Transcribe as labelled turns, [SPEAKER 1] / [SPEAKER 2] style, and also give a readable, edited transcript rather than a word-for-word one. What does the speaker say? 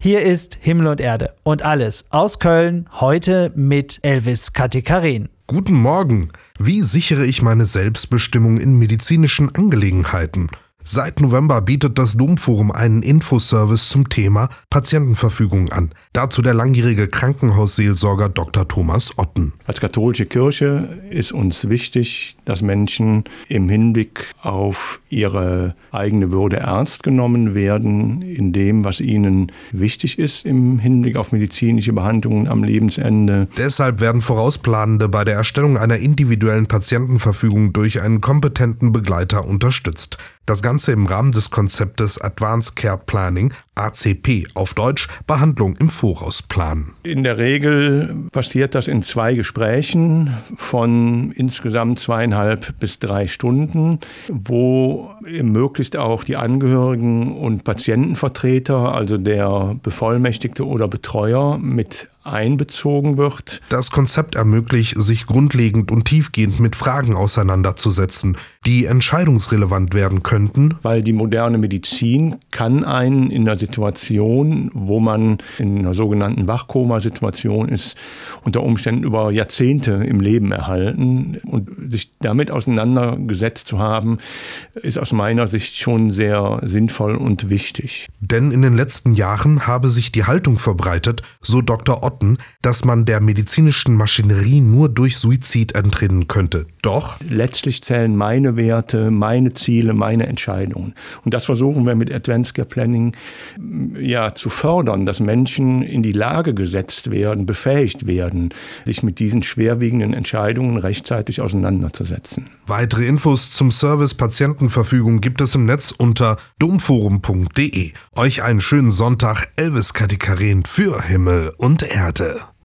[SPEAKER 1] Hier ist Himmel und Erde und alles aus Köln, heute mit Elvis Katikarin.
[SPEAKER 2] Guten Morgen. Wie sichere ich meine Selbstbestimmung in medizinischen Angelegenheiten? Seit November bietet das Domforum einen Infoservice zum Thema Patientenverfügung an. Dazu der langjährige Krankenhausseelsorger Dr. Thomas Otten.
[SPEAKER 3] Als katholische Kirche ist uns wichtig, dass Menschen im Hinblick auf ihre eigene Würde ernst genommen werden, in dem, was ihnen wichtig ist im Hinblick auf medizinische Behandlungen am Lebensende.
[SPEAKER 2] Deshalb werden Vorausplanende bei der Erstellung einer individuellen Patientenverfügung durch einen kompetenten Begleiter unterstützt. Das Ganze im Rahmen des Konzeptes Advanced Care Planning, ACP, auf Deutsch Behandlung im Voraus planen.
[SPEAKER 3] In der Regel passiert das in 2 Gesprächen von insgesamt 2,5 bis 3 Stunden, wo möglichst auch die Angehörigen und Patientenvertreter, also der Bevollmächtigte oder Betreuer, mit einbezogen wird.
[SPEAKER 2] Das Konzept ermöglicht, sich grundlegend und tiefgehend mit Fragen auseinanderzusetzen, die entscheidungsrelevant werden könnten.
[SPEAKER 3] Weil die moderne Medizin kann einen in einer Situation, wo man in einer sogenannten Wachkoma-Situation ist, unter Umständen über Jahrzehnte im Leben erhalten. Und sich damit auseinandergesetzt zu haben, ist aus meiner Sicht schon sehr sinnvoll und wichtig.
[SPEAKER 2] Denn in den letzten Jahren habe sich die Haltung verbreitet, so Dr. Otten, dass man der medizinischen Maschinerie nur durch Suizid entrinnen könnte. Doch
[SPEAKER 3] letztlich zählen meine Werte, meine Ziele, meine Entscheidungen. Und das versuchen wir mit Advanced Care Planning zu fördern, dass Menschen in die Lage gesetzt werden, befähigt werden, sich mit diesen schwerwiegenden Entscheidungen rechtzeitig auseinanderzusetzen.
[SPEAKER 2] Weitere Infos zum Service Patientenverfügung gibt es im Netz unter domforum.de. Euch einen schönen Sonntag, Elvis Katikarin für Himmel und Erde.